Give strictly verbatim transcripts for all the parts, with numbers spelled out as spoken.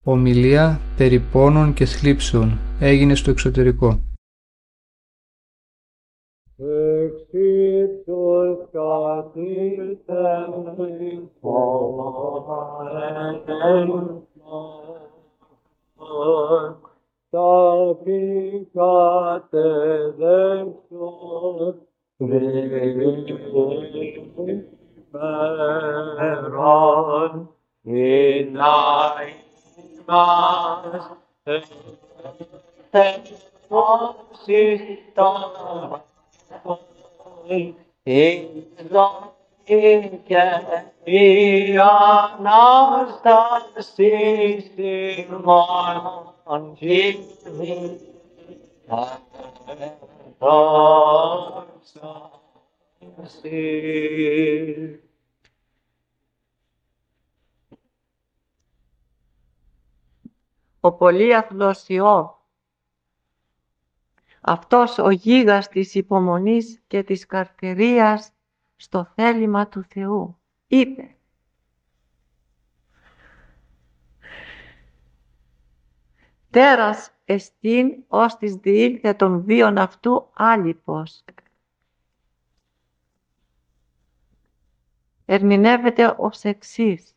Ομιλία περί πόνων και θλίψεων έγινε στο εξωτερικό. Εξύψος καθήλθεν πόνεν τα πήκατε δέξον ημέραν εινά ημάς ενώσεις τα η ζωή και η Ανάσταση ημών Κύριε δόξα. Ο πολύαθλος Ιώβ, αυτός ο γίγας της υπομονής και της καρτερίας στο θέλημα του Θεού, είπε: «Τέρας εστίν ως της διήλθε των βίων αυτού άλιπος». Ερμηνεύεται ως εξής: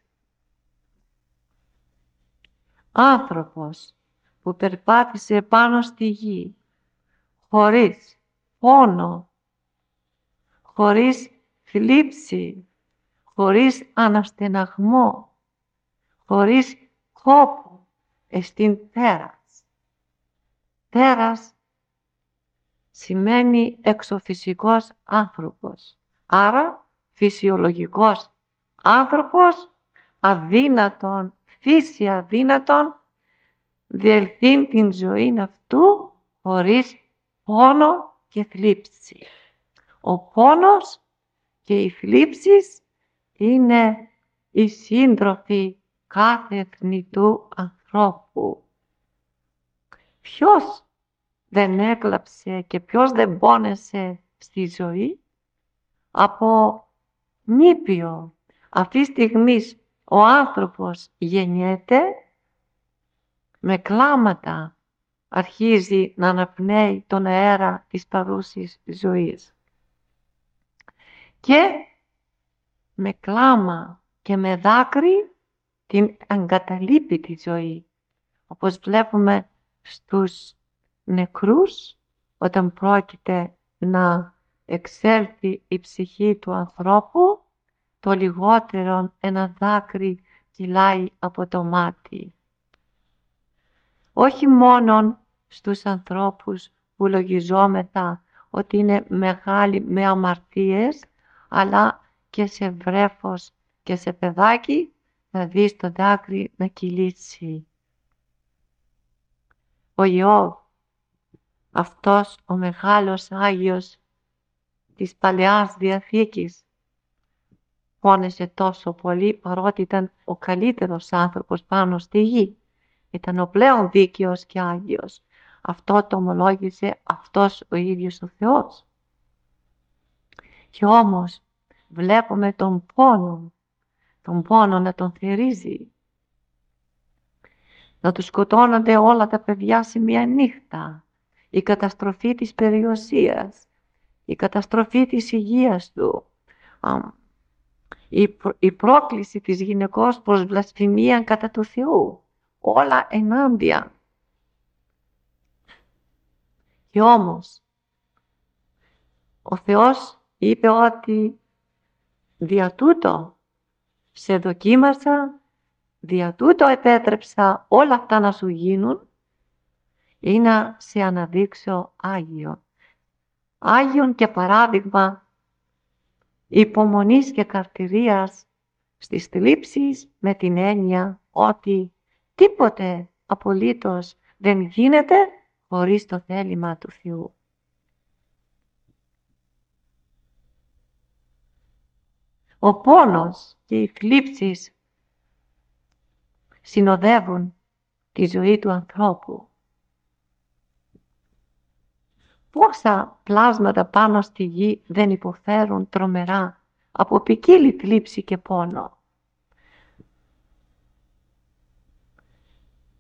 άνθρωπος που περπάτησε πάνω στη γη χωρίς πόνο, χωρίς θλίψη, χωρίς αναστεναγμό, χωρίς κόπο, εστίν τέρας. Τέρας σημαίνει εξωφυσικός άνθρωπος, άρα φυσιολογικός άνθρωπος, αδύνατον, φύση αδύνατον, διελθύν την ζωή αυτού χωρίς πόνο και θλίψη. Ο πόνος και οι θλίψεις είναι οι σύντροφοι κάθε θνητού ανθρώπου. Ποιος δεν έκλαψε και ποιος δεν πόνεσε στη ζωή? Από νήπιο αυτή τη στιγμή ο άνθρωπος γεννιέται, με κλάματα αρχίζει να αναπνέει τον αέρα της παρούσης ζωής. Και με κλάμα και με δάκρυ την εγκαταλείπει τη ζωή. Όπως βλέπουμε στους νεκρούς, όταν πρόκειται να εξέλθει η ψυχή του ανθρώπου, το λιγότερο ένα δάκρυ κυλάει από το μάτι. Όχι μόνον στους ανθρώπους που λογιζόμεθα ότι είναι μεγάλοι με αμαρτίες, αλλά και σε βρέφος και σε παιδάκι θα δεις το δάκρυ να κυλήσει. Ο Ιώβ, αυτός ο μεγάλος Άγιος της Παλαιάς Διαθήκης, πόνεσε τόσο πολύ παρότι ήταν ο καλύτερος άνθρωπος πάνω στη γη. Ήταν ο πλέον δίκαιος και Άγιος. Αυτό το ομολόγησε αυτός ο ίδιος ο Θεός. Και όμως βλέπουμε τον πόνο, τον πόνο να τον θερίζει. Να του σκοτώνονται όλα τα παιδιά σε μία νύχτα. Η καταστροφή της περιουσίας, η καταστροφή της υγείας του, η, προ, η πρόκληση της γυναικός προς βλασφημία κατά του Θεού. Όλα ενάντια. Και όμως ο Θεός είπε ότι δια τούτο σε δοκίμασα, δια τούτο επέτρεψα όλα αυτά να σου γίνουν, ή να σε αναδείξω Άγιο. Άγιον και παράδειγμα υπομονής και καρτηρίας στις θλίψεις, με την έννοια ότι τίποτε απολύτως δεν γίνεται χωρίς το θέλημα του Θεού. Ο πόνος και οι θλίψεις συνοδεύουν τη ζωή του ανθρώπου. Πόσα πλάσματα πάνω στη γη δεν υποφέρουν τρομερά από ποικίλη θλίψη και πόνο.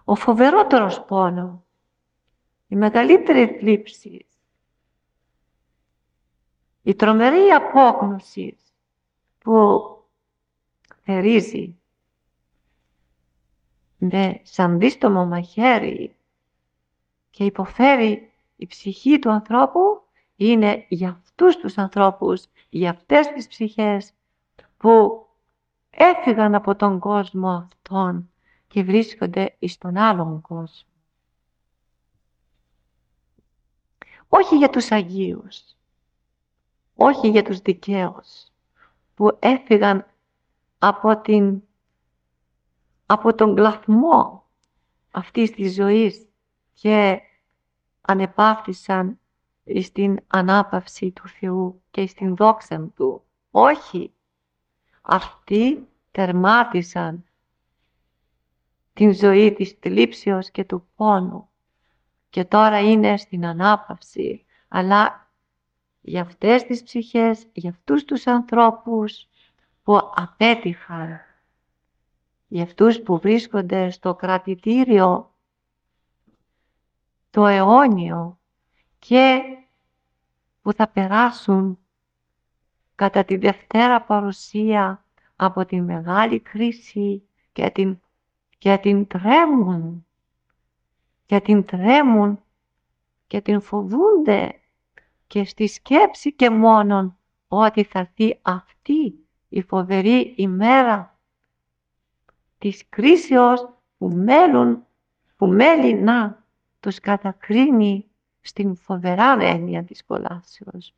ο φοβερότερος πόνο, η μεγαλύτερη θλίψη, η τρομερή απόγνωση που θερίζει με σαν δίστομο μαχαίρι και υποφέρει η ψυχή του ανθρώπου, είναι για αυτούς τους ανθρώπους, για αυτές τις ψυχές που έφυγαν από τον κόσμο αυτόν και βρίσκονται εις τον άλλον κόσμο. Όχι για τους Αγίους, όχι για τους δικαίους που έφυγαν από, την, από τον κλαθμό αυτής της ζωής και ανεπάφθησαν στην ανάπαυση του Θεού και στην δόξα Του. Όχι, αυτοί τερμάτισαν την ζωή της θλίψεως και του πόνου και τώρα είναι στην ανάπαυση. Αλλά για αυτές τις ψυχές, για αυτούς τους ανθρώπους που απέτυχαν, για αυτούς που βρίσκονται στο κρατητήριο το αιώνιο και που θα περάσουν κατά τη Δευτέρα παρουσία από τη μεγάλη κρίση και την, και την τρέμουν και την τρέμουν και την φοβούνται και στη σκέψη και μόνον ότι θα έρθει αυτή η φοβερή ημέρα της κρίσεως που μέλουν, που μέλει να τους κατακρίνει στην φοβερά έννοια της κολάσεως.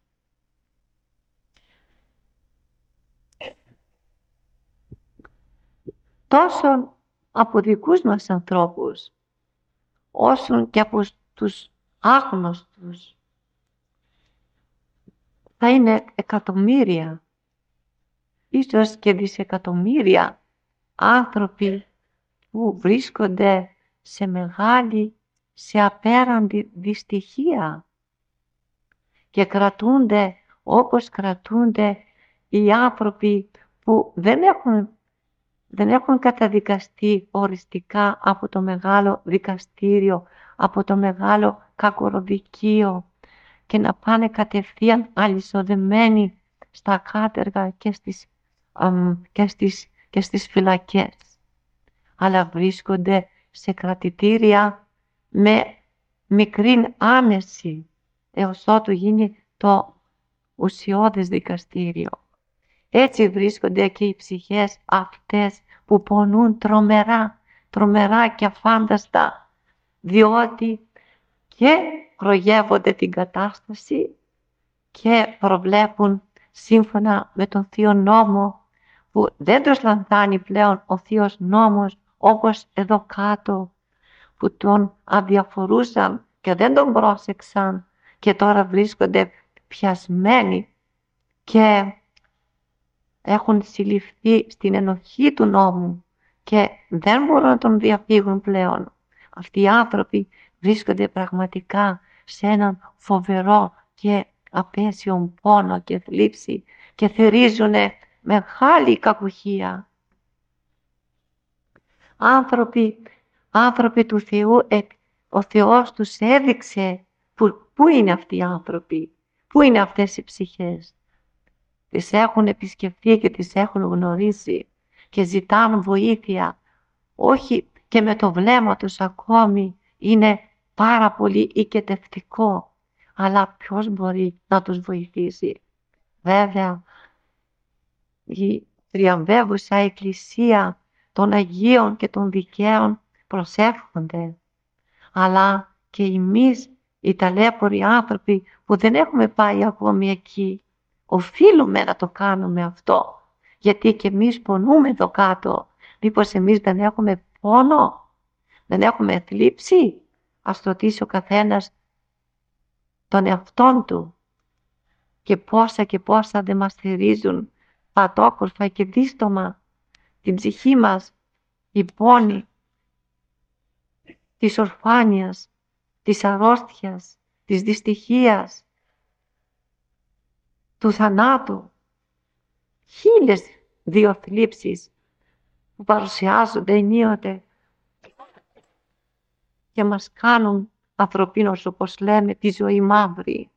Τόσο από δικούς μας ανθρώπους, όσο και από τους άγνωστους, θα είναι εκατομμύρια, ίσως και δισεκατομμύρια άνθρωποι που βρίσκονται σε μεγάλη, σε απέραντη δυστυχία και κρατούνται όπως κρατούνται οι άνθρωποι που δεν έχουν, δεν έχουν καταδικαστεί οριστικά από το μεγάλο δικαστήριο, από το μεγάλο κακοροδικείο και να πάνε κατευθείαν αλυσοδεμένοι στα κάτεργα και στις, αμ, και στις, και στις φυλακές. Αλλά βρίσκονται σε κρατητήρια με μικρή άνεση έως ότου γίνει το ουσιώδες δικαστήριο. Έτσι βρίσκονται και οι ψυχές αυτές που πονούν τρομερά, τρομερά και αφάνταστα, διότι και προγεύονται την κατάσταση και προβλέπουν σύμφωνα με τον Θείο Νόμο που δεν τους λανθάνει πλέον ο Θείος Νόμος όπως εδώ κάτω που τον αδιαφορούσαν και δεν τον πρόσεξαν και τώρα βρίσκονται πιασμένοι και έχουν συλληφθεί στην ενοχή του νόμου και δεν μπορούν να τον διαφύγουν πλέον. Αυτοί οι άνθρωποι βρίσκονται πραγματικά σε έναν φοβερό και απέσιο πόνο και θλίψη και θερίζουν μεγάλη κακουχία. Άνθρωποι, άνθρωποι του Θεού, ο Θεός τους έδειξε που, πού είναι αυτοί οι άνθρωποι, πού είναι αυτές οι ψυχές. Τις έχουν επισκεφθεί και τις έχουν γνωρίσει και ζητάνε βοήθεια. Όχι και με το βλέμμα τους ακόμη είναι πάρα πολύ οικετευτικό. Αλλά ποιος μπορεί να τους βοηθήσει. Βέβαια η τριαμβεύουσα εκκλησία των Αγίων και των Δικαίων προσεύχονται. Αλλά και εμείς οι ταλέποροι άνθρωποι που δεν έχουμε πάει ακόμη εκεί, οφείλουμε να το κάνουμε αυτό. Γιατί και εμείς πονούμε εδώ κάτω. Μήπως εμείς δεν έχουμε πόνο, δεν έχουμε θλίψη. Ας ρωτήσει ο καθένας τον εαυτόν του. Και πόσα και πόσα δεν μας θερίζουν πατόκορφα και δίστομα την ψυχή μας, η πόνη της ορφάνειας, της αρρώστιας, της δυστυχίας, του θανάτου. Χίλιες δύο θλίψεις που παρουσιάζονται ενίοτε και μας κάνουν ανθρωπίνους, όπως λέμε, τη ζωή μαύρη.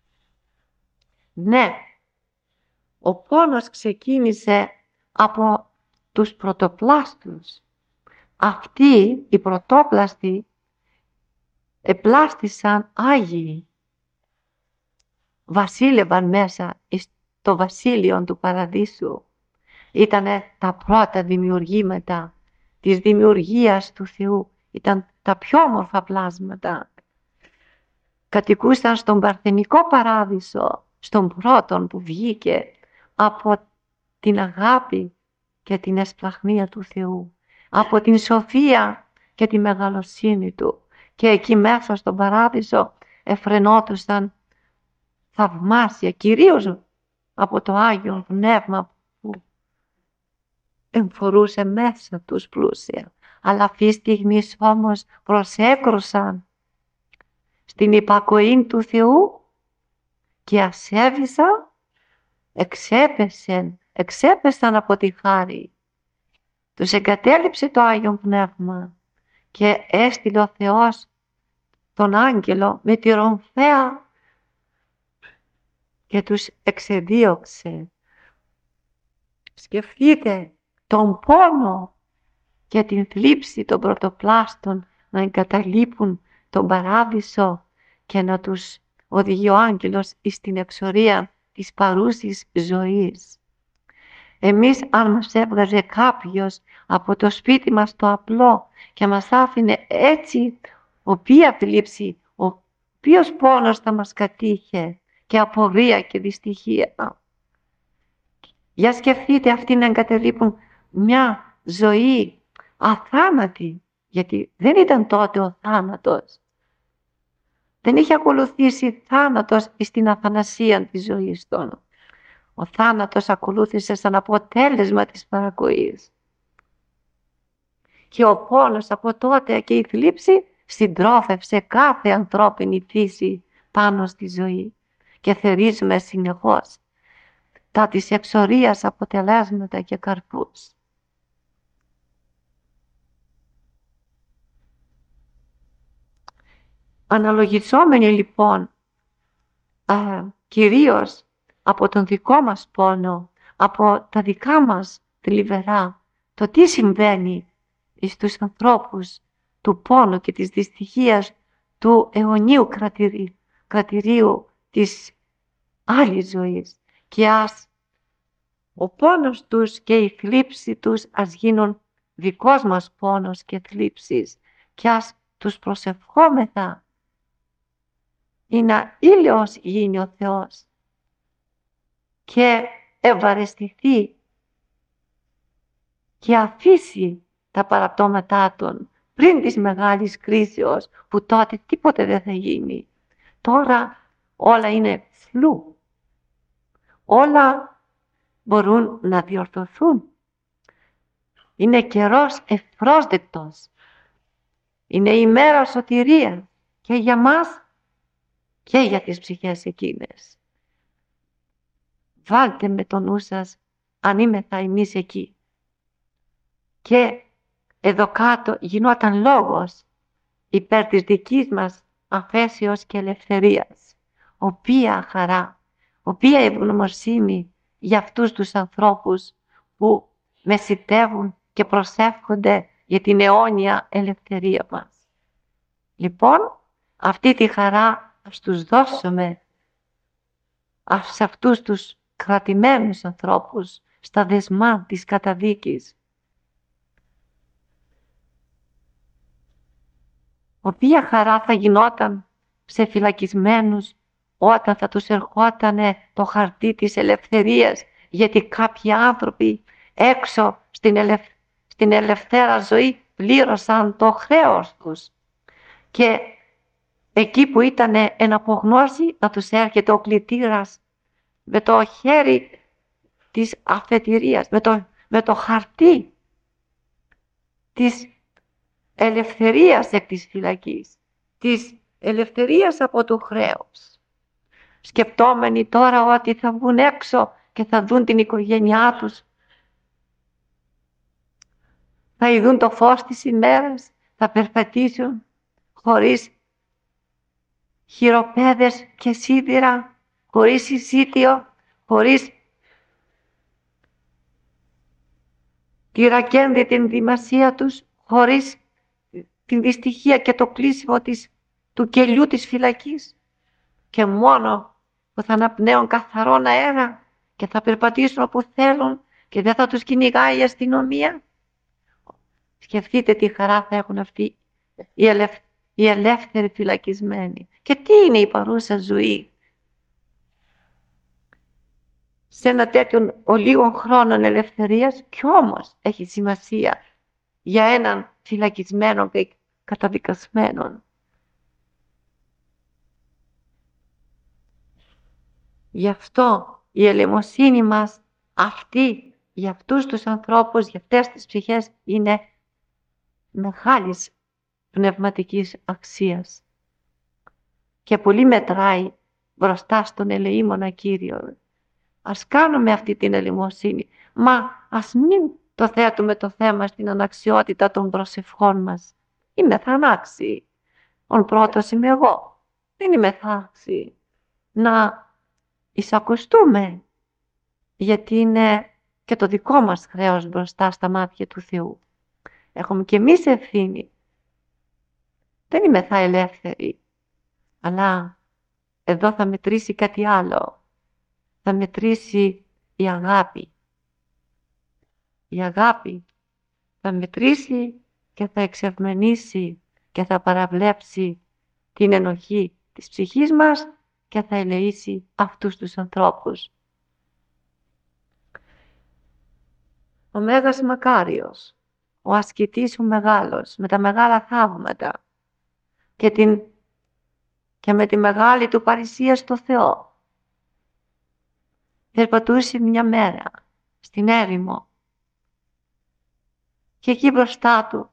Ναι, ο πόνος ξεκίνησε από τους πρωτοπλάστους. Αυτοί οι πρωτόπλαστοι επλάστησαν Άγιοι. Βασίλευαν μέσα στο βασίλειο του Παραδείσου. Ήτανε τα πρώτα δημιουργήματα της δημιουργίας του Θεού. Ήταν τα πιο όμορφα πλάσματα. Κατοικούσαν στον παρθενικό παράδεισο, στον πρώτον που βγήκε από την αγάπη και την εσπλαχνία του Θεού, από την σοφία και τη μεγαλοσύνη Του. Και εκεί μέσα στον παράδεισο εφρενόντουσαν θαυμάσια, κυρίως από το Άγιο Πνεύμα που εμφορούσε μέσα τους πλούσια. Αλλά αυτή τη στιγμή όμως προσέκρουσαν στην υπακοή του Θεού και ασέβησαν, εξέπεσαν, εξέπεσαν από τη χάρη. Τους εγκατέλειψε το Άγιο Πνεύμα και έστειλε ο Θεός τον άγγελο με τη ρομφαία και τους εξεδίωξε. Σκεφτείτε τον πόνο και την θλίψη των πρωτοπλάστων να εγκαταλείπουν τον παράδεισο και να τους οδηγεί ο άγγελος στην εξορία της παρούσης ζωής. Εμείς αν μας έβγαζε κάποιος από το σπίτι μας το απλό και μας άφηνε έτσι, οποία θλίψη, ο οποίος πόνος θα μας κατήχε και απορία και δυστυχία. Για σκεφτείτε αυτοί να εγκαταλείπουν μια ζωή αθάνατη, γιατί δεν ήταν τότε ο θάνατος. Δεν είχε ακολουθήσει θάνατος στην αθανασία της ζωής των. Ο θάνατος ακολούθησε σαν αποτέλεσμα της παρακοής. Και ο πόνος από τότε και η θλίψη συντρόφευσε κάθε ανθρώπινη φύση πάνω στη ζωή. Και θερίζουμε συνεχώς τα της εξορίας αποτελέσματα και καρπούς. Αναλογιζόμενοι λοιπόν α, κυρίως από τον δικό μας πόνο, από τα δικά μας θλιβερά, το τι συμβαίνει στους ανθρώπους του πόνου και της δυστυχίας του αιωνίου κρατηρίου, κρατηρίου της άλλης ζωής. Και ας ο πόνος τους και η θλίψη τους ας γίνουν δικός μας πόνος και θλίψης και ας τους προσευχόμεθα ή να ήλιος γίνει ο Θεός και ευαρεστηθεί και αφήσει τα παραπτώματά των πριν της μεγάλης κρίσεως που τότε τίποτε δεν θα γίνει. Τώρα όλα είναι φλού. Όλα μπορούν να διορθωθούν. Είναι καιρός ευπρόσδεκτος. Είναι η μέρα σωτηρίας και για μας και για τις ψυχές εκείνες. Βάλτε με το νου σας αν είμεθα εμείς εκεί. Και εδώ κάτω γινόταν λόγος υπέρ της δικής μας αφέσεως και ελευθερίας. Οποία χαρά, οποία ευγνωμοσύνη για αυτούς τους ανθρώπους που μεσητεύουν και προσεύχονται για την αιώνια ελευθερία μας. Λοιπόν, αυτή τη χαρά ας τους δώσουμε σε αυτούς τους κρατημένους ανθρώπους στα δεσμά της καταδίκης. Οποία χαρά θα γινόταν σε φυλακισμένους όταν θα τους ερχότανε το χαρτί της ελευθερίας, γιατί κάποιοι άνθρωποι έξω στην, ελευ... στην ελευθέρα ζωή πλήρωσαν το χρέος τους. Και εκεί που ήταν εν απογνώση να τους έρχεται ο κλητήρας με το χέρι της αφετηρίας, με το, με το χαρτί της ελευθερίας εκ της φυλακής, της ελευθερίας από το χρέος. Σκεπτόμενοι τώρα ότι θα βγουν έξω και θα δουν την οικογένειά τους, θα ειδούν το φως της ημέρας, θα περπατήσουν χωρίς χειροπέδες και σίδηρα, χωρίς συζύτιο, χωρίς τη ρακένδη την ενδυμασία τους, χωρίς την δυστυχία και το κλείσιμο της, του κελιού της φυλακής, και μόνο που θα αναπνέουν καθαρόν αέρα και θα περπατήσουν όπου θέλουν και δεν θα τους κυνηγάει η αστυνομία. Σκεφτείτε τι χαρά θα έχουν αυτοί οι, ελευ... οι ελεύθεροι φυλακισμένοι. Και τι είναι η παρούσα ζωή σε ένα τέτοιον ολίγων χρόνων ελευθερίας, κι όμως έχει σημασία για έναν φυλακισμένο και καταδικασμένο. Γι' αυτό η ελεημοσύνη μας αυτή, για αυτούς τους ανθρώπους, για αυτές τις ψυχές, είναι μεγάλης πνευματικής αξίας και πολύ μετράει μπροστά στον ελεήμονα Κύριο. Ας κάνουμε αυτή την ελεημοσύνη, μα ας μην το θέτουμε το θέμα στην αναξιότητα των προσευχών μας. Είμαι θανάξι. Ο πρώτος είμαι εγώ. Δεν είμαι θάξι. Να εισακουστούμε, γιατί είναι και το δικό μας χρέος μπροστά στα μάτια του Θεού. Έχουμε και εμείς ευθύνη. Δεν είμαι θα ελεύθερη, αλλά εδώ θα μετρήσει κάτι άλλο. Θα μετρήσει η αγάπη. Η αγάπη θα μετρήσει και θα εξευμενήσει και θα παραβλέψει την ενοχή της ψυχής μας και θα ελεήσει αυτούς τους ανθρώπους. Ο Μέγας Μακάριος, ο ασκητής ο μεγάλος, με τα μεγάλα θαύματα και, την, και με τη μεγάλη του παρησία στο Θεό, περπατούσε μια μέρα στην έρημο και εκεί μπροστά του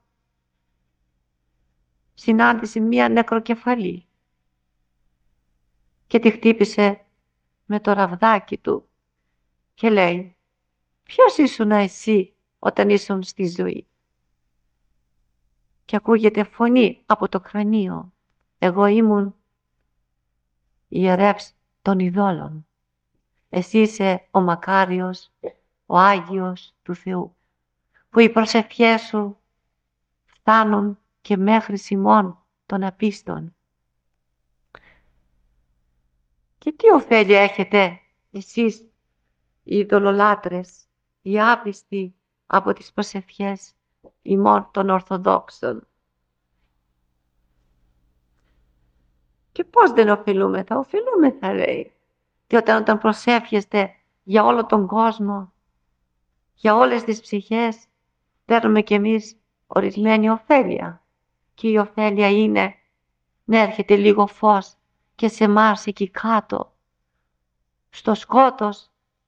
συνάντησε μια νεκροκεφαλή και τη χτύπησε με το ραβδάκι του και λέει: ποιος ήσουν εσύ όταν ήσουν στη ζωή? Και ακούγεται φωνή από το κρανίο: εγώ ήμουν ιερεύς των ειδόλων. Εσύ είσαι ο μακάριος, ο Άγιος του Θεού, που οι προσευχές σου φτάνουν και μέχρι ημών των απίστων. Και τι ωφέλη έχετε εσείς οι ειδωλολάτρες, οι άπιστοι από τις προσευχές ημών των Ορθοδόξων? Και πώς δεν ωφελούμεθα? Ωφελούμεθα, λέει. Και όταν, όταν προσεύχεστε για όλο τον κόσμο, για όλες τις ψυχές, παίρνουμε κι εμείς ορισμένη ωφέλεια. Και η ωφέλεια είναι να έρχεται λίγο φως και σε εμάς εκεί κάτω, στο σκότος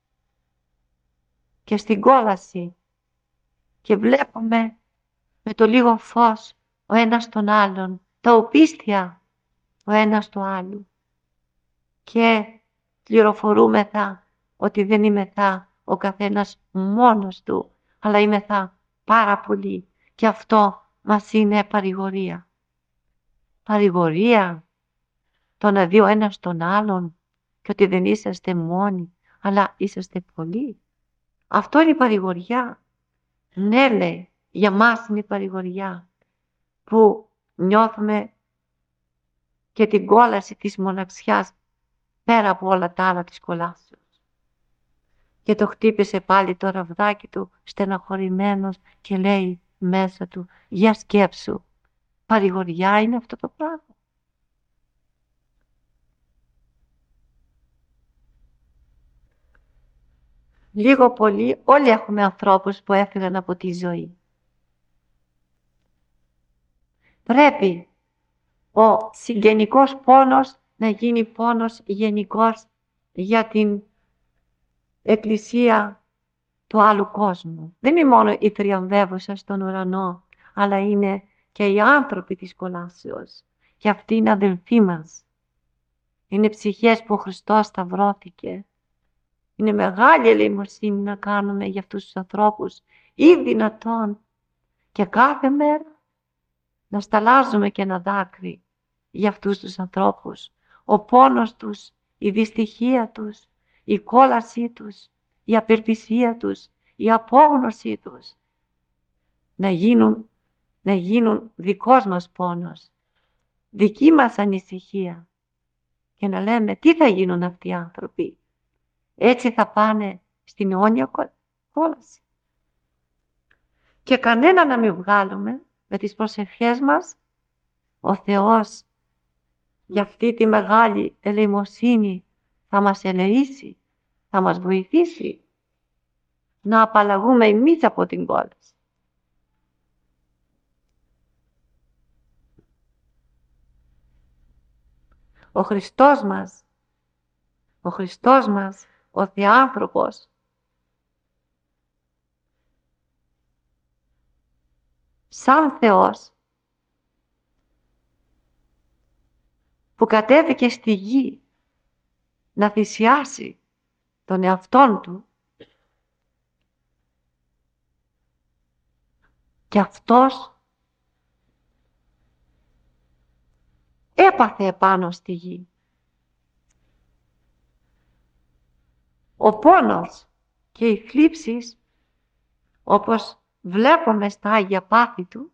και στην κόλαση, και βλέπουμε με το λίγο φως ο ένας τον άλλον, τα οπίστια ο ένας του άλλου, και πληροφορούμεθα ότι δεν είμεθα ο καθένας μόνος του, αλλά είμεθα πάρα πολύ, και αυτό μας είναι παρηγορία. Παρηγορία το να δει ο ένας τον άλλον και ότι δεν είσαστε μόνοι, αλλά είσαστε πολλοί. Αυτό είναι η παρηγοριά. Ναι, λέει, για μας είναι η παρηγοριά, που νιώθουμε και την κόλαση της μοναξιάς πέρα από όλα τα άλλα της κολάσεως. Και το χτύπησε πάλι το ραβδάκι του στεναχωρημένος και λέει μέσα του: για σκέψου, παρηγοριά είναι αυτό το πράγμα? Λίγο πολύ όλοι έχουμε ανθρώπους που έφυγαν από τη ζωή. Πρέπει ο συγγενικός πόνος να γίνει πόνος γενικός για την Εκκλησία του άλλου κόσμου. Δεν είναι μόνο η θριαμβεύουσα στον ουρανό, αλλά είναι και οι άνθρωποι της κολάσεως. Και αυτοί είναι αδελφοί μας. Είναι ψυχές που ο Χριστός σταυρώθηκε. Είναι μεγάλη ελεημοσύνη να κάνουμε για αυτούς τους ανθρώπους ή δυνατόν και κάθε μέρα να σταλάζουμε και ένα δάκρυ για αυτούς τους ανθρώπους. Ο πόνος τους, η δυστυχία τους, η κόλασή τους, η απελπισία τους, η απόγνωσή τους να γίνουν, να γίνουν δικός μας πόνος, δική μας ανησυχία και να λέμε τι θα γίνουν αυτοί οι άνθρωποι. Έτσι θα πάνε στην αιώνια κόλαση. Και κανένα να μην βγάλουμε με τις προσευχές μας. Ο Θεός για αυτή τη μεγάλη ελεημοσύνη θα μας ελεήσει, θα μας βοηθήσει να απαλλαγούμε εμείς από την κόλαση. Ο Χριστός μας, ο Χριστός μας, ο Θεάνθρωπος, σαν Θεός που κατέβηκε στη γη να θυσιάσει τον εαυτόν του, και αυτός έπαθε επάνω στη γη. Ο πόνος και οι θλίψεις, όπως βλέπουμε στα Άγια Πάθη του,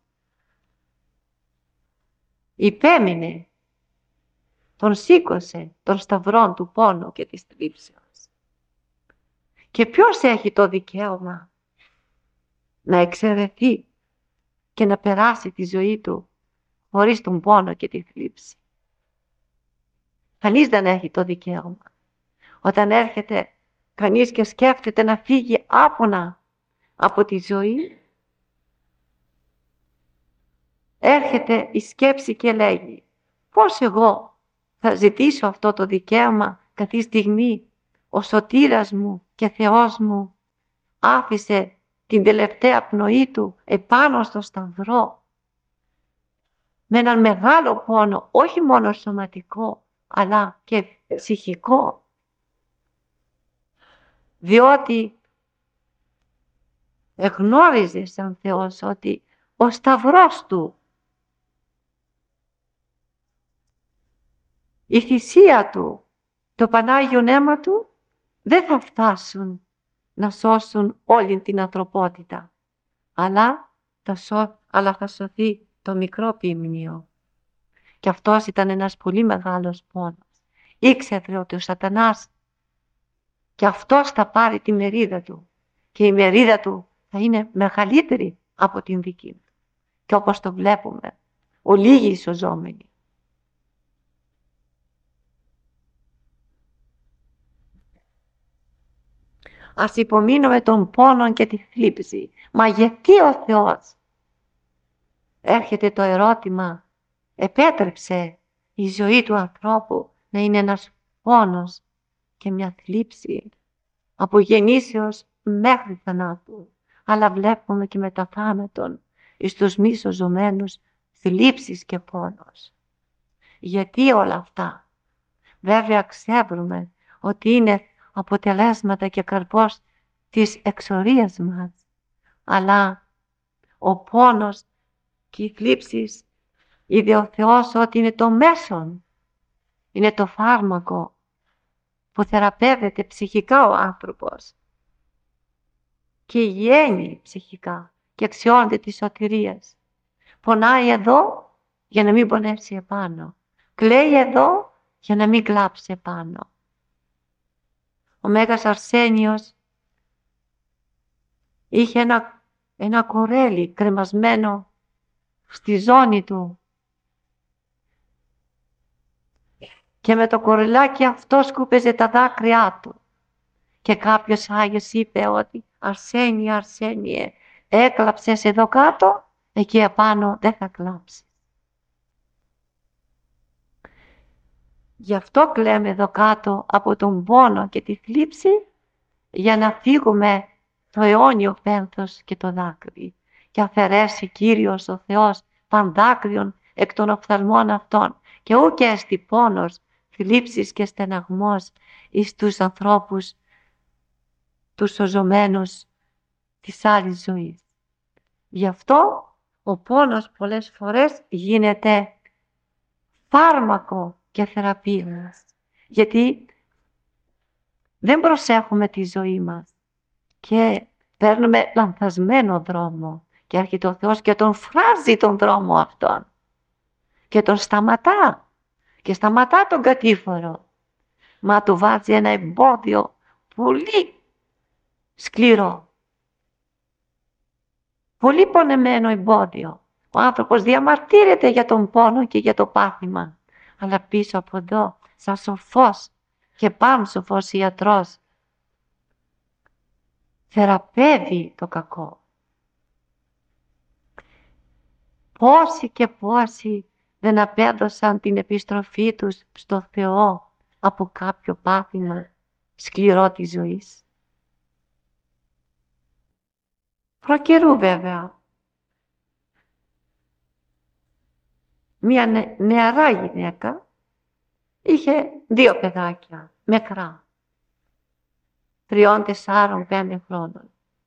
υπέμεινε, τον σήκωσε τον σταυρόν του πόνου και της θλίψεως. Και ποιος έχει το δικαίωμα να εξαιρεθεί και να περάσει τη ζωή του χωρίς τον πόνο και τη θλίψη? Κανείς δεν έχει το δικαίωμα. Όταν έρχεται κανείς και σκέφτεται να φύγει άπονα από τη ζωή, έρχεται η σκέψη και λέγει, πώς εγώ θα ζητήσω αυτό το δικαίωμα καθ' τη στιγμή ο σωτήρας μου και Θεός μου άφησε την τελευταία πνοή του επάνω στο σταυρό με έναν μεγάλο πόνο, όχι μόνο σωματικό αλλά και ψυχικό, διότι εγνώριζε σαν Θεός ότι ο σταυρός του, η θυσία του, το Πανάγιο Αίμα του δεν θα φτάσουν να σώσουν όλη την ανθρωπότητα, αλλά θα, σω... αλλά θα σωθεί το μικρό ποιμνίο. Και αυτός ήταν ένας πολύ μεγάλος πόνος. Ήξερε ότι ο Σατανάς και αυτός θα πάρει τη μερίδα του και η μερίδα του θα είναι μεγαλύτερη από την δική του. Και όπως το βλέπουμε, ολίγοι σωζόμενοι. Ας υπομείνουμε τον πόνο και τη θλίψη. Μα γιατί ο Θεός? Έρχεται το ερώτημα, επέτρεψε η ζωή του ανθρώπου να είναι ένας πόνος και μια θλίψη από γεννήσεως μέχρι θανάτου. Αλλά βλέπουμε και μετά θάνατον εις τους μη σωζομένους θλίψεις και πόνος. Γιατί όλα αυτά? Βέβαια ξέρουμε ότι είναι αποτελέσματα και καρπός της εξορίας μας. Αλλά ο πόνος και οι θλίψεις είδε ο Θεός ότι είναι το μέσον, είναι το φάρμακο που θεραπεύεται ψυχικά ο άνθρωπος και υγιένει ψυχικά και αξιώνεται της σωτηρίας. Πονάει εδώ για να μην πονέσει επάνω. Κλαίει εδώ για να μην κλάψει επάνω. Ο Μέγας Αρσένιος είχε ένα, ένα κορέλι κρεμασμένο στη ζώνη του και με το κορελάκι αυτό σκούπεζε τα δάκρυά του. Και κάποιος Άγιος είπε ότι Αρσένιε, Αρσένιε, έκλαψες εδώ κάτω, εκεί επάνω δεν θα κλάψεις. Γι' αυτό κλαίμε εδώ κάτω από τον πόνο και τη θλίψη, για να φύγουμε το αιώνιο πένθος και το δάκρυ. Και αφαιρέσει Κύριος ο Θεός παν δάκρυον εκ των οφθαλμών αυτών. Και ου και έστι πόνος, θλίψης και στεναγμός εις τους ανθρώπους, τους σωζομένους της άλλης ζωής. Γι' αυτό Ο πόνος πολλές φορές γίνεται φάρμακο και θεραπεία μας. Γιατί δεν προσέχουμε τη ζωή μας και παίρνουμε λανθασμένο δρόμο και έρχεται ο Θεός και τον φράζει τον δρόμο αυτόν και τον σταματά και σταματά τον κατήφορο. Μα του βάζει ένα εμπόδιο πολύ σκληρό, πολύ πονεμένο εμπόδιο. Ο άνθρωπος διαμαρτύρεται για τον πόνο και για το πάθημα, αλλά πίσω από εδώ σαν σοφός και πανσοφός ιατρός θεραπεύει το κακό. Πόσοι και πόσοι δεν απέδωσαν την επιστροφή τους στο Θεό από κάποιο πάθημα σκληρό της ζωής. Προκαιρού βέβαια. Μια νε, νεαρά γυναίκα είχε δύο παιδάκια, μικρά, τριών, τεσσάρων, πέντε χρόνων.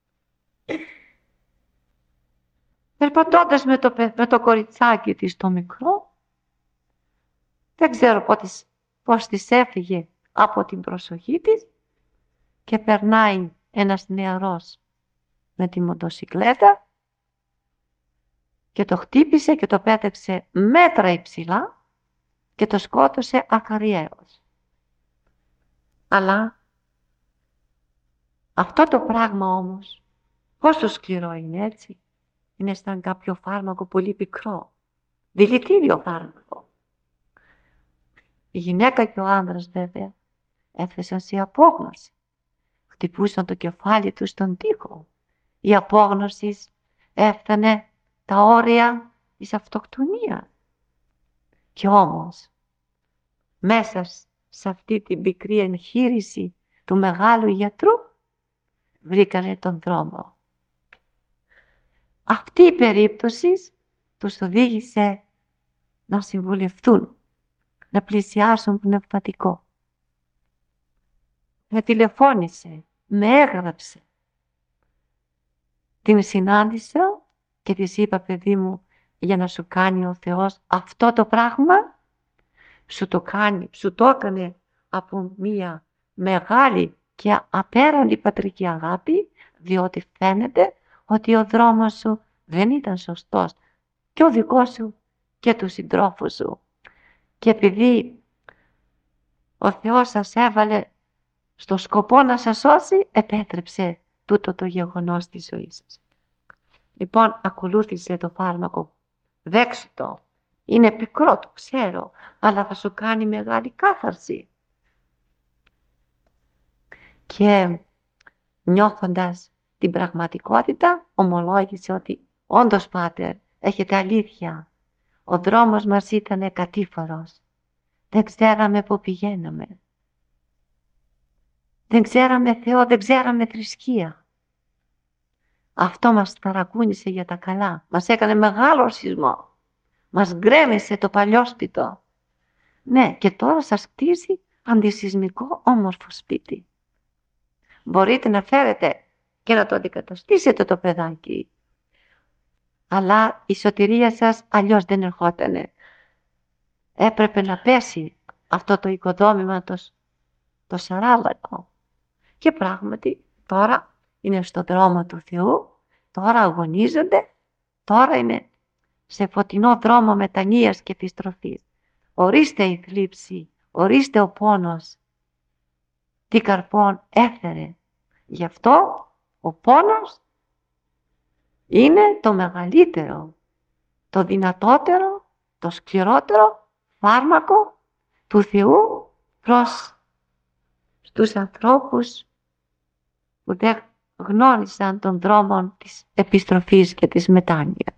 Περπατώντας με το, με το κοριτσάκι της το μικρό, δεν ξέρω πότις, πώς της έφυγε από την προσοχή της και περνάει ένας νεαρός με τη μοτοσικλέτα και το χτύπησε και το πέταξε μέτρα υψηλά και το σκότωσε ακαριέως. Αλλά αυτό το πράγμα όμως, πόσο σκληρό είναι, έτσι. Είναι σαν κάποιο φάρμακο πολύ πικρό, δηλητήριο φάρμακο. Η γυναίκα και ο άνδρας βέβαια έφτασαν σε απόγνωση. Χτυπούσαν το κεφάλι τους στον τοίχο. Η απόγνωση έφτανε τα όρια της αυτοκτονίας. Κι όμως, μέσα σε αυτή την πικρή εγχείρηση του μεγάλου γιατρού, βρήκανε τον δρόμο. Αυτή η περίπτωση τους οδήγησε να συμβουλευτούν, να πλησιάσουν πνευματικό. Με τηλεφώνησε, με έγραψε. Την συνάντησα και της είπα, παιδί μου, για να σου κάνει ο Θεός αυτό το πράγμα, σου το κάνει, σου το έκανε από μία μεγάλη και απέραντη πατρική αγάπη, διότι φαίνεται ότι ο δρόμος σου δεν ήταν σωστός και ο δικός σου και του συντρόφου σου. Και επειδή ο Θεός σας έβαλε στο σκοπό να σας σώσει, επέτρεψε τούτο το γεγονός στη ζωή σας. Λοιπόν, ακολούθησε το φάρμακο, δέξου το. Είναι πικρό, το ξέρω, αλλά θα σου κάνει μεγάλη κάθαρση. Και νιώθοντας την πραγματικότητα, ομολόγησε ότι όντως, Πάτερ, έχετε αλήθεια. Ο δρόμος μας ήταν κατήφορος. Δεν ξέραμε πού πηγαίναμε. Δεν ξέραμε Θεό, δεν ξέραμε θρησκεία. Αυτό μας ταρακούνησε για τα καλά. Μας έκανε μεγάλο σεισμό. Μας γκρέμισε το παλιόσπιτο. Ναι, και τώρα σας κτίζει αντισυσμικό όμορφο σπίτι. Μπορείτε να φέρετε και να το αντικαταστήσετε το παιδάκι. Αλλά η σωτηρία σας αλλιώς δεν ερχότανε. Έπρεπε να πέσει αυτό το οικοδόμημα το, το σαράβατο. Και πράγματι τώρα είναι στο δρόμο του Θεού, τώρα αγωνίζονται, τώρα είναι σε φωτεινό δρόμο μετανοίας και επιστροφής. Ορίστε η θλίψη, ορίστε ο πόνος. Τι καρπόν έφερε. Γι' αυτό ο πόνος είναι το μεγαλύτερο, το δυνατότερο, το σκληρότερο φάρμακο του Θεού προς τους ανθρώπους που δεν γνώρισαν τον δρόμο της επιστροφής και της μετάνοιας.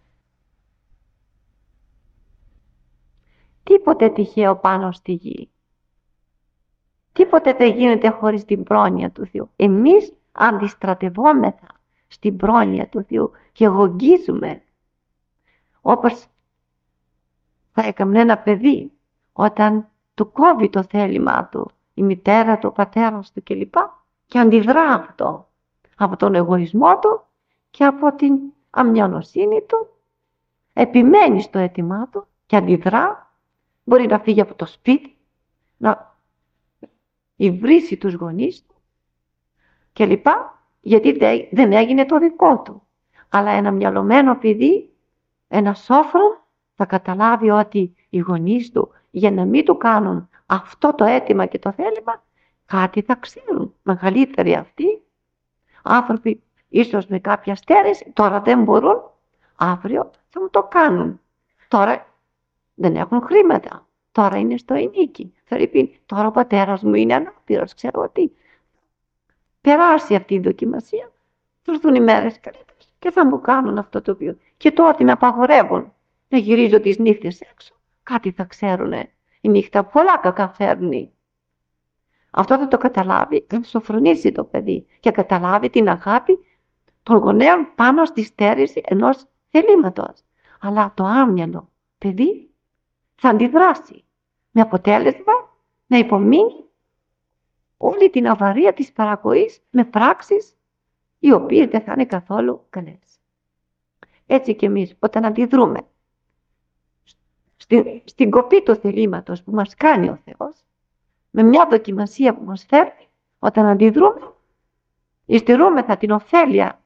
Τίποτε τυχαίο πάνω στη γη. Τίποτε δεν γίνεται χωρίς την πρόνοια του Θεού. Εμείς αντιστρατευόμεθα στην πρόνοια του Θεού και γογγίζουμε. Όπως θα έκαμε ένα παιδί όταν του κόβει το θέλημά του, η μητέρα του, ο πατέρας του κλπ. Και αντιδρά αυτό από τον εγωισμό του και από την αμιανοσύνη του επιμένει στο αίτημά του και αντιδρά, μπορεί να φύγει από το σπίτι, να υβρίσει τους γονείς του και λοιπά, γιατί δεν έγινε το δικό του. Αλλά ένα μυαλωμένο παιδί, ένα σόφρο, θα καταλάβει ότι οι γονείς του, για να μην του κάνουν αυτό το αίτημα και το θέλημα, κάτι θα ξέρουν. Μεγαλύτεροι αυτοί άνθρωποι, ίσως με κάποια στέρηση, τώρα δεν μπορούν, αύριο θα μου το κάνουν. Τώρα δεν έχουν χρήματα. Τώρα είναι στο ενίκη. Φερρυπίν, τώρα ο πατέρας μου είναι ανάπηρος, ξέρω ότι. Περάσει αυτή η δοκιμασία, θα έρθουν οι μέρες καλύτερες και θα μου κάνουν αυτό το οποίο. Και τότε με απαγορεύουν να γυρίζω τις νύχτες έξω. Κάτι θα ξέρουνε. Η νύχτα πολλά κακά φέρνει. Αυτό θα το καταλάβει, θα σοφρονήσει το παιδί και καταλάβει την αγάπη των γονέων πάνω στη στέρηση ενός θελήματος. Αλλά το άμυαλο παιδί θα αντιδράσει με αποτέλεσμα να υπομείνει όλη την αβαρία της παρακοής με πράξεις οι οποίες δεν θα είναι καθόλου καλές. Έτσι και εμείς όταν αντιδρούμε στην, στην κοπή του θελήματος που μας κάνει ο Θεός, με μια δοκιμασία που μας φέρνει, όταν αντιδρούμε, υστερούμεθα την ωφέλεια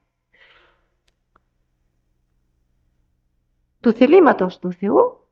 του θελήματος του Θεού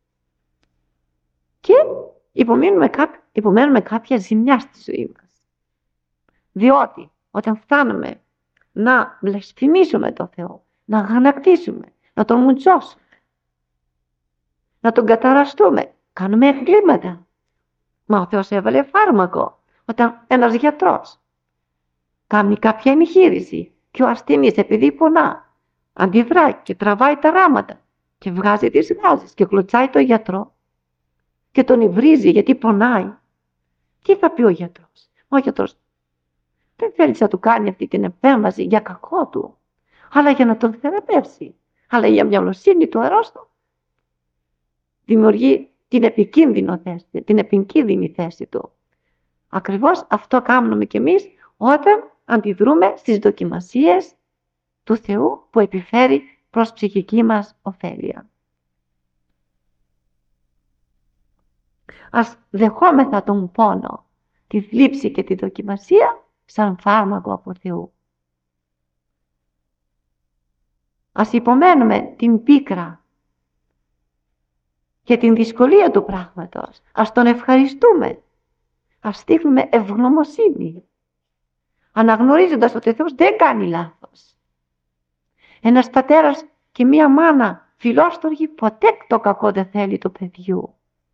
και υπομένουμε, κά, υπομένουμε κάποια ζημιά στη ζωή μας. Διότι όταν φτάνουμε να βλασφημίσουμε τον Θεό, να αγανακτήσουμε, να τον μουτσώσουμε, να τον καταραστούμε, κάνουμε εγκλήματα. Μα ο Θεός έβαλε φάρμακο. Όταν ένας γιατρός κάνει κάποια εγχείρηση και ο ασθενής επειδή πονά, αντιδράει και τραβάει τα ράματα και βγάζει τις γάζες και κλωτσάει τον γιατρό και τον υβρίζει γιατί πονάει, τι θα πει ο γιατρός? Ο γιατρός δεν θέλει να του κάνει αυτή την επέμβαση για κακό του, αλλά για να τον θεραπεύσει. Αλλά η αμυαλοσύνη του αρρώστου δημιουργεί την επικίνδυνη θέση, την επικίνδυνη θέση του. Ακριβώς αυτό κάνουμε κι εμείς όταν αντιδρούμε στις δοκιμασίες του Θεού που επιφέρει προς ψυχική μας ωφέλεια. Ας δεχόμεθα τον πόνο, τη θλίψη και τη δοκιμασία σαν φάρμακο από Θεού. Ας υπομένουμε την πίκρα και την δυσκολία του πράγματος. Ας τον ευχαριστούμε. Ας δείχνουμε ευγνωμοσύνη. Αναγνωρίζοντας ότι ο Θεός δεν κάνει λάθος. Ένας πατέρας και μία μάνα φιλόστοργοι ποτέ το κακό δεν θέλει του παιδιού.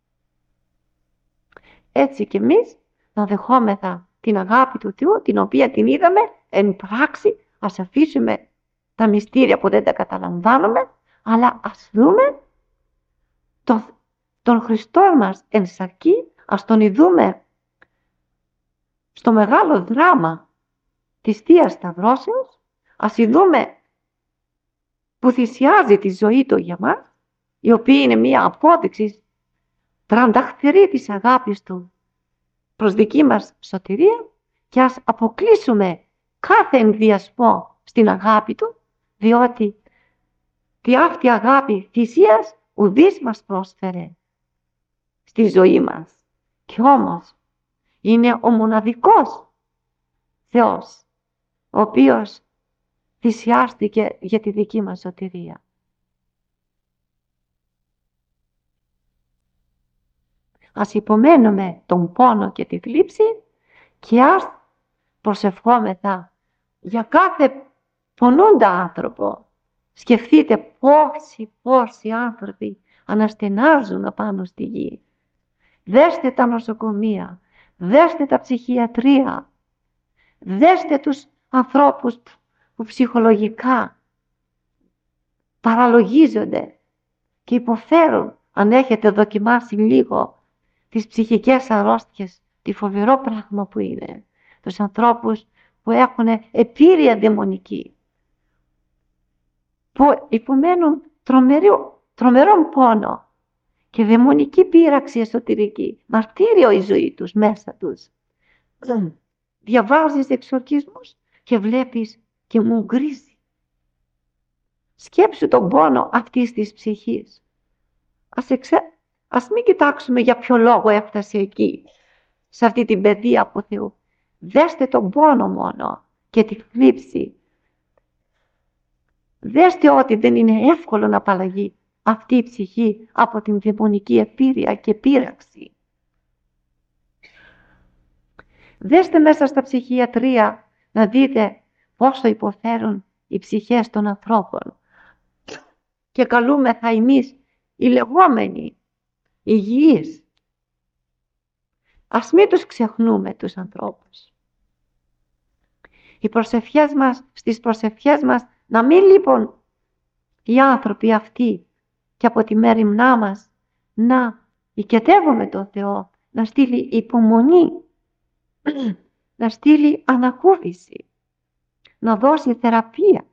Έτσι κι εμείς να δεχόμεθα την αγάπη του Θεού, την οποία την είδαμε εν πράξη. Ας αφήσουμε τα μυστήρια που δεν τα καταλαμβάνουμε, αλλά ας δούμε το, τον Χριστό μας εν σαρκή, ας τον ειδούμε στο μεγάλο δράμα της Θείας Σταυρώσεως, ας ειδούμε που θυσιάζει τη ζωή του για μας, η οποία είναι μία απόδειξη τρανταχτερή της αγάπης του προς δική μας σωτηρία, και ας αποκλείσουμε κάθε ενδιασμό στην αγάπη του, διότι τη αυτή αγάπη θυσίας ουδής μας πρόσφερε στη ζωή μας. Και όμως είναι ο μοναδικός Θεός, ο οποίος θυσιάστηκε για τη δική μας σωτηρία. Ας υπομένουμε τον πόνο και τη θλίψη και ας προσευχόμεθα για κάθε πονούντα άνθρωπο. Σκεφτείτε πόσοι πόσοι άνθρωποι αναστενάζουν απάνω στη γη. Δέστε τα νοσοκομεία, δέστε τα ψυχιατρία, δέστε τους ανθρώπους που ψυχολογικά παραλογίζονται και υποφέρουν. Αν έχετε δοκιμάσει λίγο τις ψυχικές αρρώστιες, τη φοβερό πράγμα που είναι, τους ανθρώπους που έχουν επίρρεια δαιμονική, που υπομένουν τρομερό, τρομερό πόνο και δαιμονική πείραξη εσωτερική, μαρτύριο η ζωή τους μέσα τους. Διαβάζεις εξορκισμούς και βλέπεις και μου γκρίζει. Σκέψου τον πόνο αυτής της ψυχής. Ας, εξε... Ας μην κοιτάξουμε για ποιο λόγο έφτασε εκεί, σε αυτή την παιδεία από Θεού. Δέστε τον πόνο μόνο και τη θλίψη. Δέστε ότι δεν είναι εύκολο να απαλλαγεί αυτή η ψυχή από την δαιμονική επίρρεια και πείραξη. Δέστε μέσα στα ψυχιατρία να δείτε πόσο υποφέρουν οι ψυχές των ανθρώπων. Και καλούμεθα εμείς οι λεγόμενοι υγιείς. Ας μην τους ξεχνούμε τους ανθρώπους. Οι προσευχές μας, στις προσευχές μας να μην λείπουν οι άνθρωποι αυτοί και από τη μέριμνά μας να οικετεύουμε τον Θεό, να στείλει υπομονή, να στείλει ανακούφιση, να δώσει θεραπεία.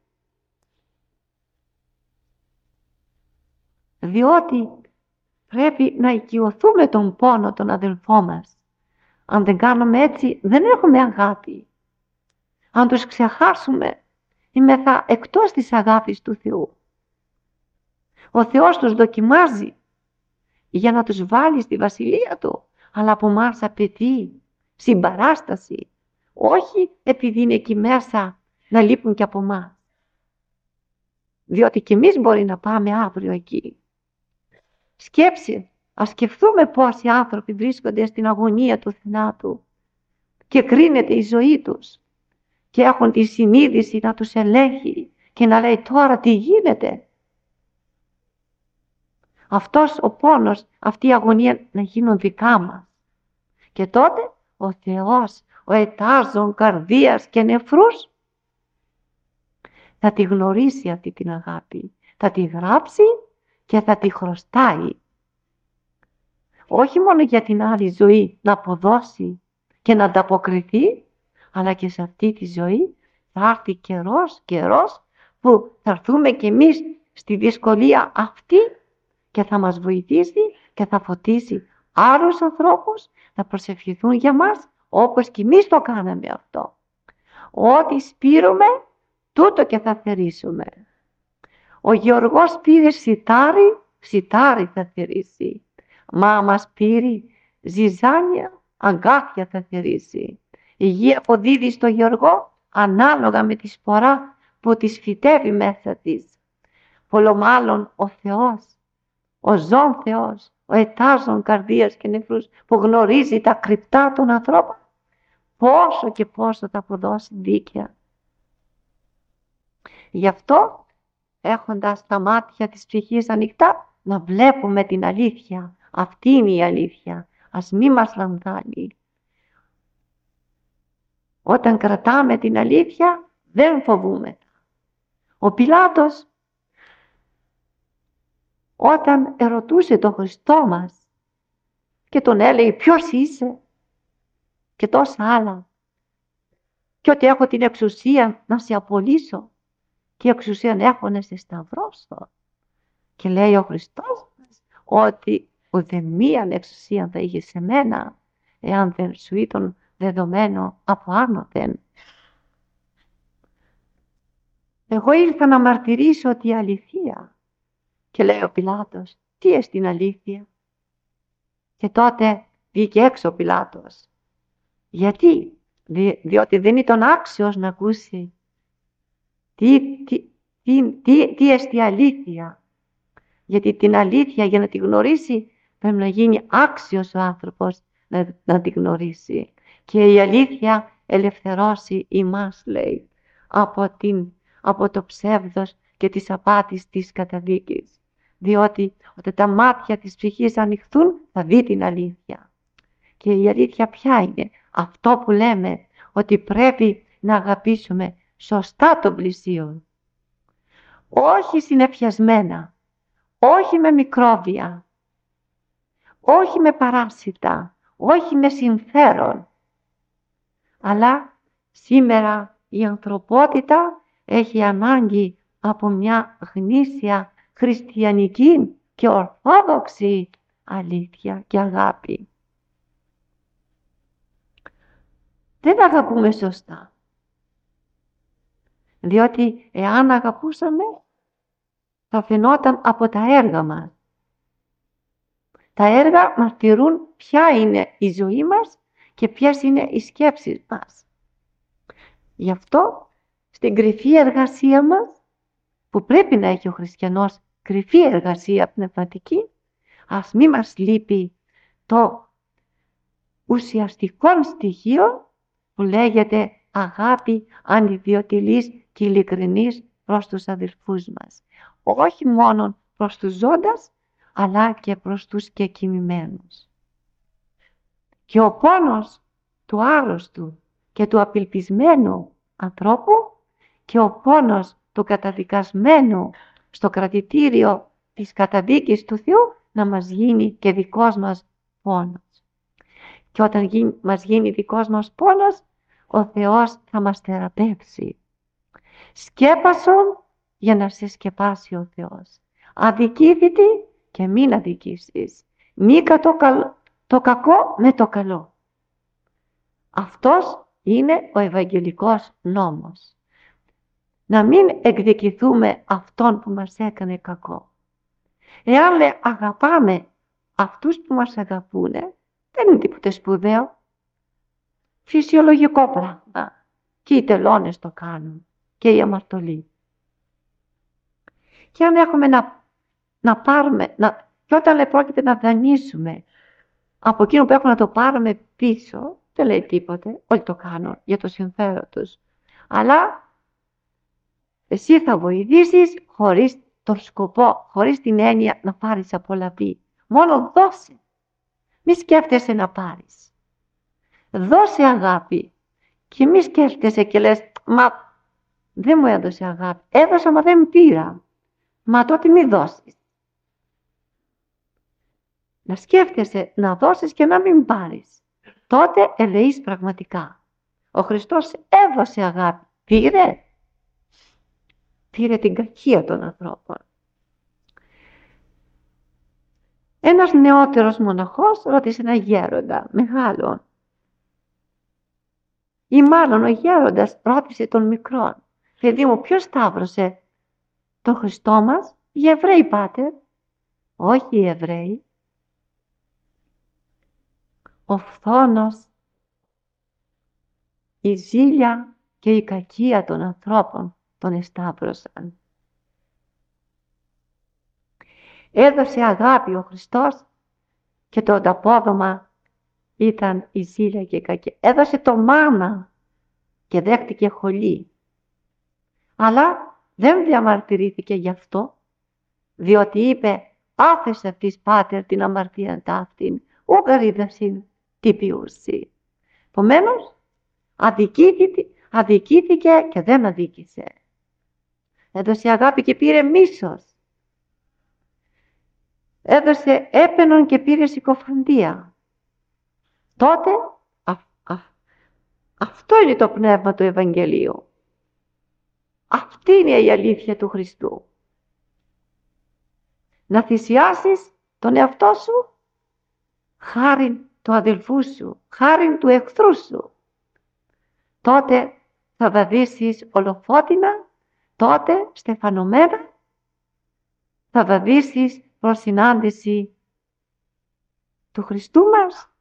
Διότι πρέπει να οικειωθούμε τον πόνο των αδελφών μας. Αν δεν κάνουμε έτσι, δεν έχουμε αγάπη. Αν τους ξεχάσουμε, είμεθα εκτός της αγάπης του Θεού. Ο Θεός τους δοκιμάζει για να τους βάλει στη βασιλεία Του, αλλά από εμάς απαιτεί συμπαράσταση, όχι επειδή είναι εκεί μέσα να λείπουν και από εμάς. Διότι και εμείς μπορεί να πάμε αύριο εκεί. Σκέψη, ας σκεφτούμε πόσοι άνθρωποι βρίσκονται στην αγωνία του θανάτου και κρίνεται η ζωή τους και έχουν τη συνείδηση να τους ελέγχει και να λέει τώρα τι γίνεται. Αυτός ο πόνος, αυτή η αγωνία να γίνουν δικά μας. Και τότε ο Θεός, ο ετάζων καρδίας και νεφρούς θα τη γνωρίσει αυτή την αγάπη, θα τη γράψει και θα τη χρωστάει. Όχι μόνο για την άλλη ζωή να αποδώσει και να ανταποκριθεί, αλλά και σε αυτή τη ζωή θα έρθει καιρός, καιρός που θα έρθουμε κι εμείς στη δυσκολία αυτή και θα μας βοηθήσει και θα φωτίσει άλλους ανθρώπους να προσευχηθούν για μας όπως κι εμείς το κάναμε αυτό. Ό,τι σπείρουμε, τούτο και θα θερήσουμε. Ο Γεωργός πήρε σιτάρι, σιτάρι θα θερήσει. Μα μας πήρε ζυζάνια, αγκάθια θα θερήσει. Η γη αποδίδει στο Γεωργό ανάλογα με τη σπορά που της φυτεύει μέσα της. Πολλομάλλον ο Θεός, ο ζών Θεός, ο ετάζων καρδίας και νεφρούς που γνωρίζει τα κρυπτά των ανθρώπων, πόσο και πόσο θα αποδώσει δίκαια. Γι' αυτό, έχοντας τα μάτια της ψυχής ανοιχτά, να βλέπουμε την αλήθεια. Αυτή είναι η αλήθεια. Ας μη μας λανθάνει. Όταν κρατάμε την αλήθεια, δεν φοβούμε. Ο Πιλάτος, όταν ερωτούσε τον Χριστό μας και τον έλεγε ποιος είσαι και τόσα άλλα και ότι έχω την εξουσία να σε απολύσω και εξουσία έχω να σε σταυρώσω, και λέει ο Χριστός μας ότι ουδεμίαν εξουσία θα είχε σε μένα εάν δεν σου ήταν δεδομένο από άνωθεν. Εγώ ήρθα να μαρτυρήσω τη αλήθεια. Και λέει ο Πιλάτος, τι εστιν αλήθεια? Και τότε βγήκε έξω ο Πιλάτος. Γιατί? Δι, διότι δεν ήταν άξιος να ακούσει τι, τι, τι, τι, τι εστί αλήθεια. Γιατί την αλήθεια για να τη γνωρίσει πρέπει να γίνει άξιος ο άνθρωπος να, να τη γνωρίσει. Και η αλήθεια ελευθερώσει ημάς, λέει, από, την, από το ψεύδος και της απάτης της καταδίκης. Διότι όταν τα μάτια της ψυχής ανοιχθούν θα δει την αλήθεια. Και η αλήθεια ποια είναι? Αυτό που λέμε ότι πρέπει να αγαπήσουμε σωστά τον πλησίον. Όχι συνεφιασμένα, όχι με μικρόβια, όχι με παράσιτα, όχι με συμφέρον. Αλλά σήμερα η ανθρωπότητα έχει ανάγκη από μια γνήσια χριστιανική και ορθόδοξη αλήθεια και αγάπη. Δεν αγαπούμε σωστά. Διότι εάν αγαπούσαμε, θα φαινόταν από τα έργα μας. Τα έργα μαρτυρούν ποια είναι η ζωή μας και ποιες είναι οι σκέψεις μας. Γι' αυτό στην κρυφή εργασία μας, που πρέπει να έχει ο χριστιανός κρυφή εργασία πνευματική, ας μη μας λείπει το ουσιαστικό στοιχείο που λέγεται αγάπη ανιδιοτελής και ειλικρινής προς τους αδελφούς μας. Όχι μόνο προς τους ζώντας, αλλά και προς τους κεκοιμημένους. Και ο πόνος του άρρωστου και του απελπισμένου ανθρώπου και ο πόνος του καταδικασμένου στο κρατητήριο της καταδίκης του Θεού να μας γίνει και δικός μας πόνος. Και όταν γίνει, μας γίνει δικός μας πόνος, ο Θεός θα μας θεραπεύσει. Σκέπασον για να σε σκεπάσει ο Θεός. Αδικήθητη και μην αδικήσεις. Νίκα το, καλ, το κακό με το καλό. Αυτός είναι ο Ευαγγελικός νόμος. Να μην εκδικηθούμε αυτόν που μας έκανε κακό. Εάν αγαπάμε αυτούς που μας αγαπούνε, δεν είναι τίποτε σπουδαίο. Φυσιολογικό πράγμα. Και οι τελώνες το κάνουν. Και οι αμαρτωλοί. Και αν έχουμε να, να πάρουμε, να, και όταν πρόκειται να δανείσουμε από εκείνο που έχουμε να το πάρουμε πίσω, δεν λέει τίποτε. Όλοι το κάνουν για το συμφέρον τους. Αλλά εσύ θα βοηθήσεις χωρίς τον σκοπό, χωρίς την έννοια να πάρεις απολαβή. Μόνο δώσε. Μη σκέφτεσαι να πάρεις. Δώσε αγάπη. Και μη σκέφτεσαι και λες, μα δεν μου έδωσε αγάπη. Έδωσα, μα δεν πήρα. Μα τότε μη δώσεις. Να σκέφτεσαι να δώσεις και να μην πάρεις. Τότε ελεείς πραγματικά. Ο Χριστός έδωσε αγάπη. Πήρε. Πήρε την κακία των ανθρώπων. Ένας νεότερος μοναχός ρώτησε ένα γέροντα, μεγάλον. Ή μάλλον ο γέροντας ρώτησε τον μικρόν. Παιδί μου, ποιος σταύρωσε τον Χριστό μας? Οι Εβραίοι, πάτερ. Όχι οι Εβραίοι. Ο φθόνος, η ζήλια και η κακία των ανθρώπων τον εσταύρωσαν. Έδωσε αγάπη ο Χριστός και το ανταπόδομα ήταν η ζήλια και η κακία. Έδωσε το μάνα και δέχτηκε χολή. Αλλά δεν διαμαρτυρήθηκε γι' αυτό, διότι είπε άφεσε αυτής πάτερ την αμαρτία ταύτην, ούγαριδασιν τυπιούσι. Επομένως, αδικήθηκε, αδικήθηκε και δεν αδίκησε. Έδωσε αγάπη και πήρε μίσος. Έδωσε έπαινον και πήρε συκοφαντία. Τότε α, α, αυτό είναι το πνεύμα του Ευαγγελίου. Αυτή είναι η αλήθεια του Χριστού. Να θυσιάσεις τον εαυτό σου χάριν του αδελφού σου, χάριν του εχθρού σου. Τότε θα βαδίσεις ολοφώτινα, τότε στεφανωμένα θα βαδίσεις προς συνάντηση του Χριστού μας,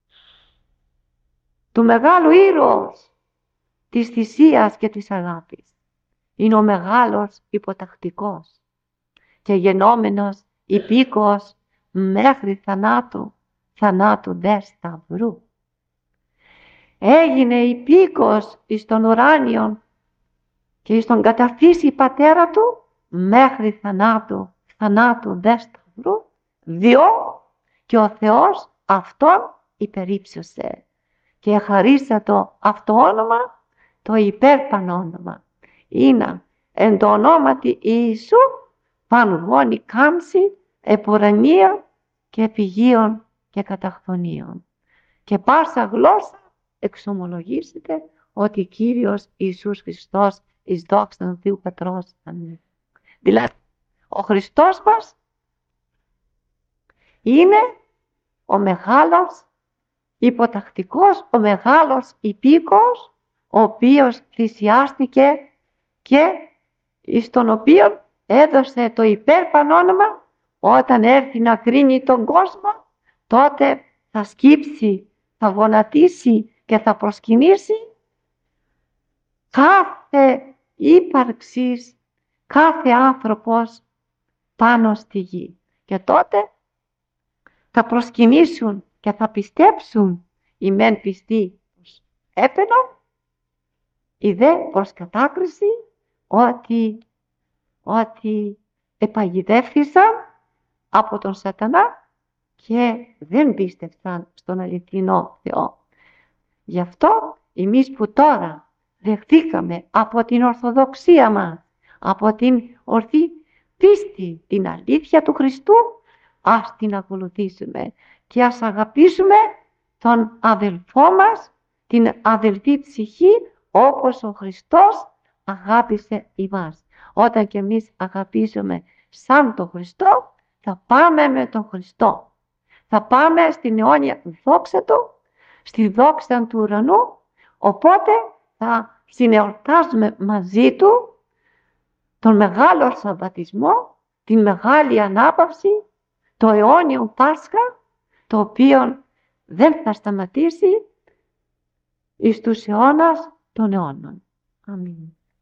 του μεγάλου ήρωος της θυσίας και της αγάπης. Είναι ο μεγάλος υποτακτικός και γενόμενος υπήκοος μέχρι θανάτου, θανάτου δε σταυρού. Έγινε υπήκοος εις τον ουράνιον και εις τον καταφύση πατέρα του μέχρι θανάτου, θανάτου δε σταυρού, διό και ο Θεός αυτόν υπερύψωσε και χαρίσατο αυτό όνομα, το υπέρπαν όνομα. Είναι εν το ονόματι Ιησού πανγόνη κάμψη επουρανία και επιγείων και καταχθονίων. Και πάσα γλώσσα εξομολογήσετε ότι Κύριος Ιησούς Χριστός εις δόξαν Θεού Πατρός. Αμήν. Δηλαδή, ο Χριστός μας είναι ο μεγάλος υποτακτικός, ο μεγάλος υπήκοος, ο οποίος θυσιάστηκε και εις τον οποίο έδωσε το υπέρπαν όνομα, όταν έρθει να κρίνει τον κόσμο, τότε θα σκύψει, θα γονατίσει και θα προσκυνήσει κάθε ύπαρξης, κάθε άνθρωπος πάνω στη γη. Και τότε θα προσκυνήσουν και θα πιστέψουν οι μεν πιστοί πως έπαιναν, οι δε προς κατάκριση ότι, ότι επαγιδεύθησαν από τον Σατανά και δεν πίστευσαν στον αληθινό Θεό. Γι' αυτό εμείς που τώρα δεχθήκαμε από την Ορθοδοξία μας, από την ορθή πίστη, την αλήθεια του Χριστού, ας την ακολουθήσουμε και ας αγαπήσουμε τον αδελφό μας, την αδελφή ψυχή, όπως ο Χριστός αγάπησε εμάς. Όταν και εμείς αγαπήσουμε σαν τον Χριστό, θα πάμε με τον Χριστό. Θα πάμε στην αιώνια δόξα Του, στη δόξα του ουρανού, οπότε θα συνεορτάζουμε μαζί Του τον μεγάλο Σαββατισμό, την μεγάλη Ανάπαυση, το αιώνιο Πάσχα, το οποίο δεν θα σταματήσει εις τους αιώνας των αιώνων. Αμήν.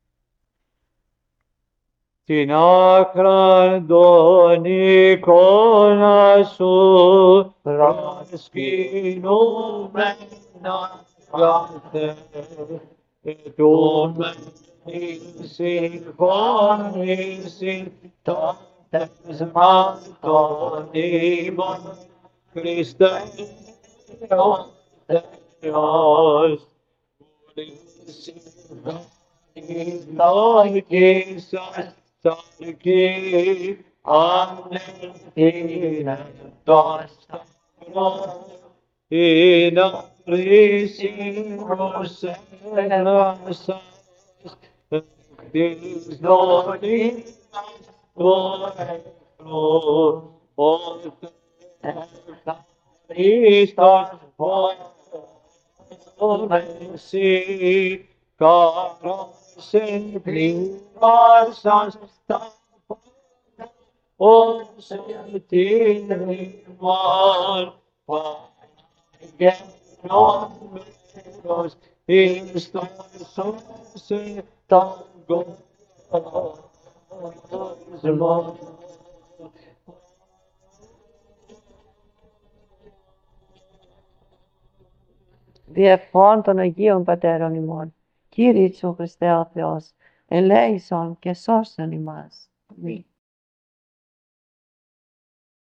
Την άκραν των εικόνα σου προσκυνούμενα κάθε ετούμε συγχώρηση των τεσμάτων ημών Χριστέ ο Θεός Ιδάκη σας σαρκή ανελθήνε το σταυρό η να ρίσιμος ένας σας της δονίας του εχθρού ώστε ευχαριστός εσύ καράσε πλήρωσαν στα πόδια όσε την ημών παγενόμενος εις τον σώσε τον κόσμο. Διευχών των Αγίων Πατέρων ημών, Κύριε Ιησού Χριστέ ο Θεός, ελέησον και σώσον ημάς. Αμήν.